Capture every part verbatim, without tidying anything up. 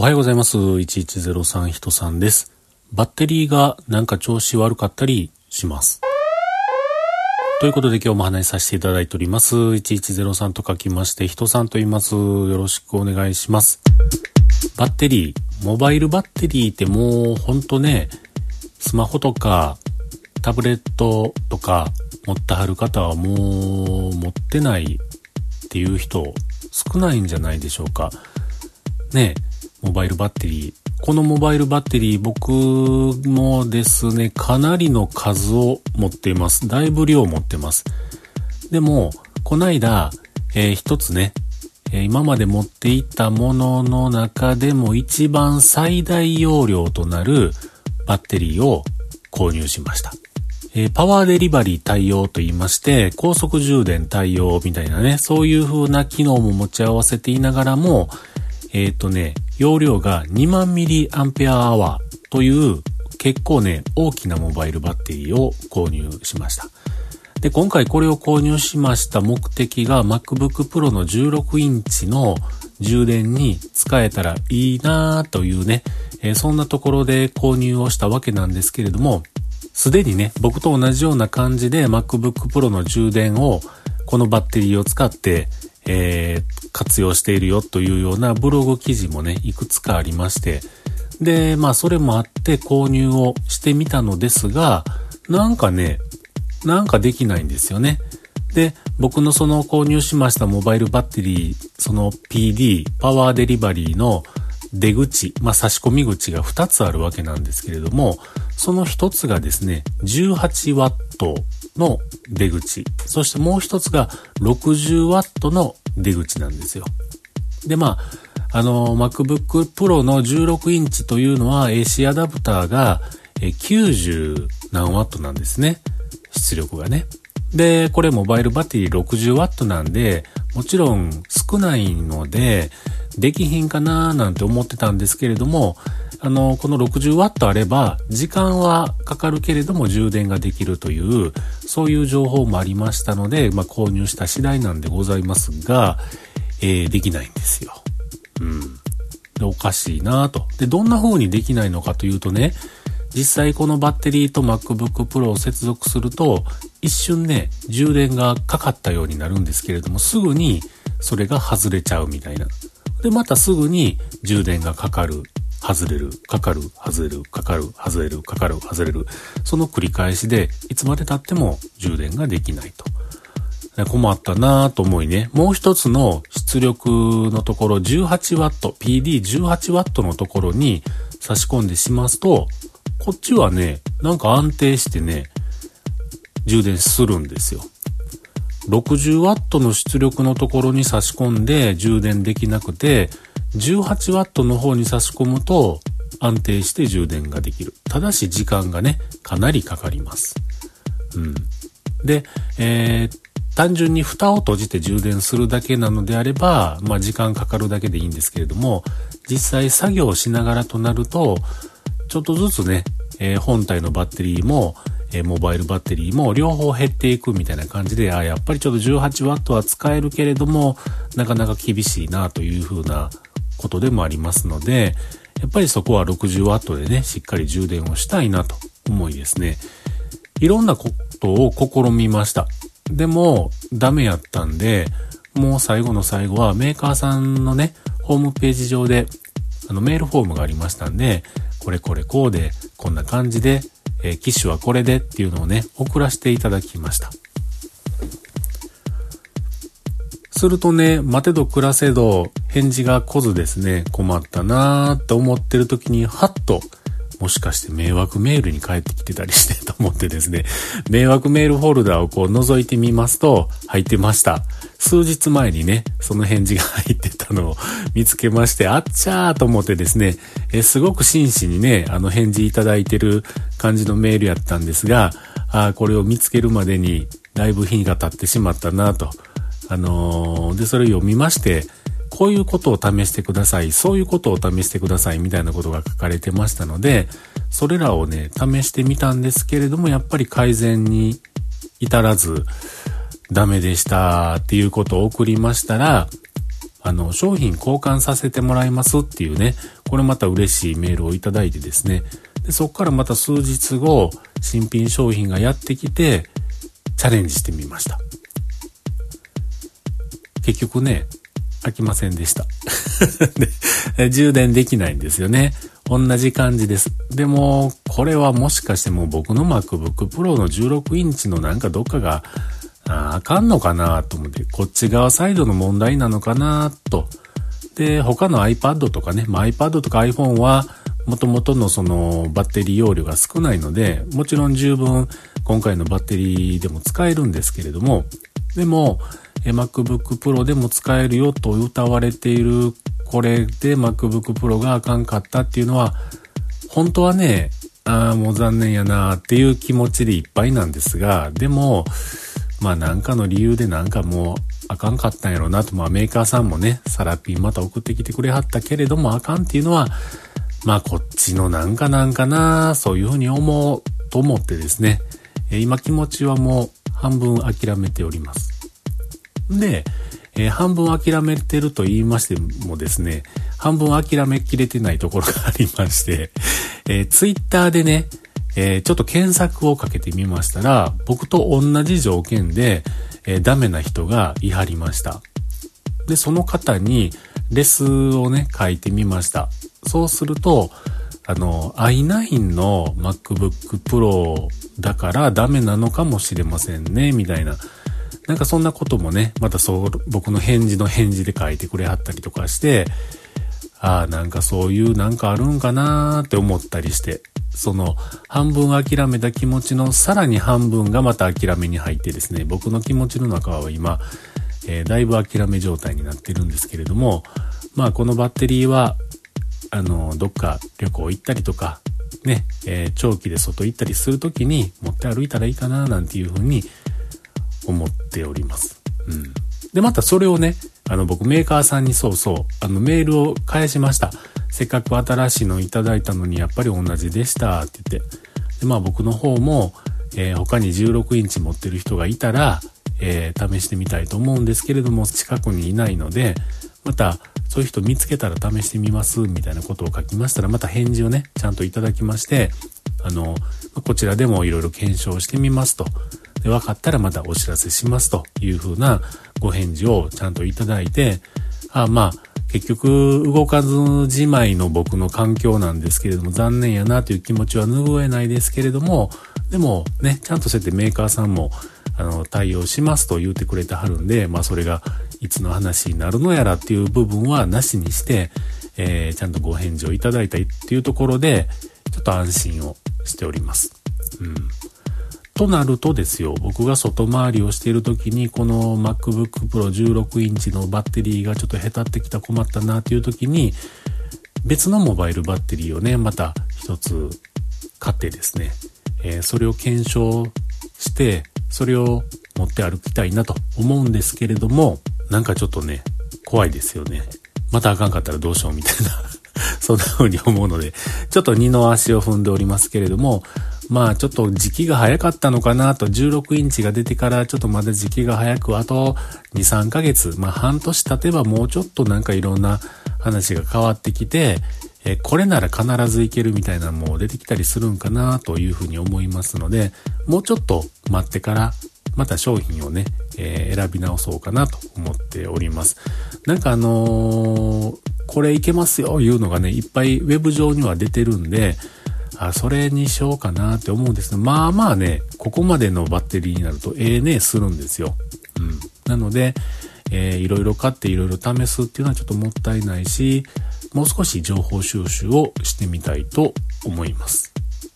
おはようございます。いちいちゼロさんひとさんです。バッテリーがなんか調子悪かったりします。ということで今日も話しさせていただいております。いちいちゼロさんと書きまして、ひとさんと言います。よろしくお願いします。バッテリー、モバイルバッテリーってもうほんとね、スマホとかタブレットとか持ってはる方はもう持ってないっていう人少ないんじゃないでしょうか。ね、モバイルバッテリー。このモバイルバッテリー僕もですね、かなりの数を持っています。だいぶ量持ってます。でも、こないだ、えー、一つね、えー、今まで持っていたものの中でも一番最大容量となるバッテリーを購入しました。えー、パワーデリバリー対応と言いまして、高速充電対応みたいなね、そういう風な機能も持ち合わせていながらも、えっとね、容量がにまんミリアンペアアワーという結構ね、大きなモバイルバッテリーを購入しました。で、今回これを購入しました目的が MacBook Pro のじゅうろくインチの充電に使えたらいいなぁというね、えー、そんなところで購入をしたわけなんですけれども、すでにね、僕と同じような感じで MacBook Pro の充電をこのバッテリーを使って、えー、活用しているよというようなブログ記事もね、いくつかありまして、で、まあそれもあって購入をしてみたのですが、なんかね、なんかできないんですよね。で、僕のその購入しましたモバイルバッテリー、その ピーディー、パワーデリバリーの出口、まあ差し込み口がふたつあるわけなんですけれども、そのひとつがですね、じゅうはちワットの出口、そしてもう一つがろくじゅうワットの出口なんですよ。で、まあ、あの、MacBook Pro のじゅうろくインチというのは エーシー アダプターがきゅうじゅう何ワットなんですね。出力がね。で、これモバイルバッテリーろくじゅうワットなんで、もちろん少ないので、できひんかなーなんて思ってたんですけれども、あの、このろくじゅうワットあれば、時間はかかるけれども充電ができるという、そういう情報もありましたので、まあ、購入した次第なんでございますが、えー、できないんですよ。うん。で、おかしいなぁと。で、どんな風にできないのかというとね、実際このバッテリーと MacBook Pro を接続すると、一瞬ね、充電がかかったようになるんですけれども、すぐにそれが外れちゃうみたいな。で、またすぐに充電がかかる。外れる、かかる、外れる、かかる、外れる、かかる、外れる。その繰り返しで、いつまで経っても充電ができないと。困ったなぁと思いね。もう一つの出力のところじゅうはちワット、ピーディーじゅうはちワットのところに差し込んでしますと、こっちはね、なんか安定してね、充電するんですよ。ろくじゅうワットの出力のところに差し込んで充電できなくて、じゅうはちワットの方に差し込むと安定して充電ができる。ただし時間がね、かなりかかります。うん。で、えー、単純に蓋を閉じて充電するだけなのであれば、まあ時間かかるだけでいいんですけれども、実際作業しながらとなると、ちょっとずつね、えー、本体のバッテリーも、えー、モバイルバッテリーも両方減っていくみたいな感じで、あ、やっぱりちょっとじゅうはちワットは使えるけれども、なかなか厳しいなというふうなことでもありますので、やっぱりそこはろくじゅうワットでね、しっかり充電をしたいなと思いですね。いろんなことを試みました。でも、ダメやったんで、もう最後の最後はメーカーさんのね、ホームページ上で、あのメールフォームがありましたんで、これこれこうで、こんな感じで、えー、機種はこれでっていうのをね、送らせていただきました。するとね、待てど暮らせど返事が来ずですね、困ったなーと思ってる時に、はっと、もしかして迷惑メールに返ってきてたりしてと思ってですね、迷惑メールフォルダをこう覗いてみますと入ってました。数日前にね、その返事が入ってたのを見つけまして、あっちゃーと思ってですね、えすごく真摯にね、あの返事いただいてる感じのメールやったんですが、あこれを見つけるまでにだいぶ日が経ってしまったなと。あのー、で、それを読みまして、こういうことを試してください、そういうことを試してくださいみたいなことが書かれてましたので、それらをね、試してみたんですけれども、やっぱり改善に至らず、ダメでしたっていうことを送りましたら、あの、商品交換させてもらいますっていうね、ここれまた嬉しいメールをいただいてですね。で、そこからまた数日後、新品商品がやってきて、チャレンジしてみました。結局ね、飽きませんでした。で充電できないんですよね。同じ感じです。でも、これはもしかしてもう僕の MacBook Pro のじゅうろくインチのなんかどっかがあ, あかんのかなと思って、こっち側サイドの問題なのかなと。で、他の iPad とかね、まあ、iPad とか iPhone は元々のそのバッテリー容量が少ないので、もちろん十分今回のバッテリーでも使えるんですけれども、でも、MacBook Pro でも使えるよと謳われているこれで MacBook Pro があかんかったっていうのは、本当はね、ああ、もう残念やなっていう気持ちでいっぱいなんですが、でも、まあなんかの理由でなんかもうあかんかったんやろうなと、まあメーカーさんもね、サラピンまた送ってきてくれはったけれどもあかんっていうのは、まあこっちのなんかなんかな、そういうふうに思うと思ってですね、今気持ちはもう半分諦めております。で、えー、半分諦めてると言いましてもですね、半分諦めきれてないところがありまして、えー、ツイッターでね、えー、ちょっと検索をかけてみましたら、僕と同じ条件で、えー、ダメな人がいはりました。で、その方にレスをね、書いてみました。そうすると、あの、アイナイン の MacBook Pro だからダメなのかもしれませんね、みたいな。なんかそんなこともね、またそう、僕の返事の返事で書いてくれはったりとかして、ああ、なんかそういうなんかあるんかなーって思ったりして、その半分諦めた気持ちのさらに半分がまた諦めに入ってですね、僕の気持ちの中は今、えー、だいぶ諦め状態になってるんですけれども、まあこのバッテリーは、あの、どっか旅行行ったりとか、ね、えー、長期で外行ったりするときに持って歩いたらいいかななんていうふうに思っております。うん。で、またそれをね、あの、僕メーカーさんにそうそう、あの、メールを返しました。せっかく新しいのいただいたのにやっぱり同じでしたって言って。で、まあ僕の方も、えー、他にじゅうろくインチ持ってる人がいたら、えー、試してみたいと思うんですけれども、近くにいないので、また、そういう人見つけたら試してみます、みたいなことを書きましたら、また返事をね、ちゃんといただきまして、あの、こちらでもいろいろ検証してみますと。で、分かったらまたお知らせしますというふうなご返事をちゃんといただいて、あ、まあ、結局動かずじまいの僕の環境なんですけれども、残念やなという気持ちは拭えないですけれども、でもね、ちゃんとそうやってメーカーさんも、あの、対応しますと言ってくれてはるんで、まあそれがいつの話になるのやらっていう部分はなしにして、えー、ちゃんとご返事をいただいたっていうところで、ちょっと安心をしております。うん。となるとですよ、僕が外回りをしている時に、この MacBook Pro じゅうろくインチのバッテリーがちょっとへたってきた困ったなっていう時に、別のモバイルバッテリーをね、また一つ買ってですね、えー、それを検証して、それを持って歩きたいなと思うんですけれども、なんかちょっとね、怖いですよね。またあかんかったらどうしようみたいな、そんな風に思うので、ちょっと二の足を踏んでおりますけれども、まあちょっと時期が早かったのかなと、じゅうろくインチが出てからちょっとまだ時期が早く、あとに、さんかげつ、まあ半年経てばもうちょっとなんかいろんな話が変わってきて、えこれなら必ずいけるみたいなのも出てきたりするんかなというふうに思いますので、もうちょっと待ってからまた商品をね、えー、選び直そうかなと思っております。なんかあのー、これいけますよいうのがね、いっぱいウェブ上には出てるんで、あ、それにしようかなって思うんですけど、まあまあね、ここまでのバッテリーになるとええねするんですよ。うん。なので、えー、いろいろ買っていろいろ試すっていうのはちょっともったいないし、もう少し情報収集をしてみたいと思います。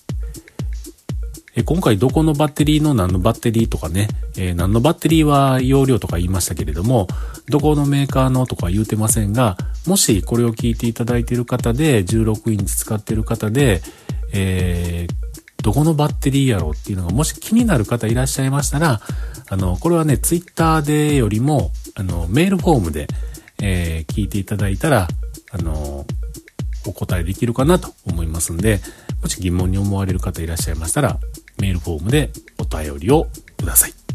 え今回どこのバッテリーの何のバッテリーとかね、えー、何のバッテリーは容量とか言いましたけれども、どこのメーカーのとか言うてませんが、もしこれを聞いていただいている方で、じゅうろくインチ使っている方で、えー、どこのバッテリーやろうっていうのがもし気になる方いらっしゃいましたら、あの、これはね、ツイッターでよりも、あの、メールフォームで、えー、聞いていただいたら、あの、お答えできるかなと思いますんで、もし疑問に思われる方いらっしゃいましたら、メールフォームでお便りをください。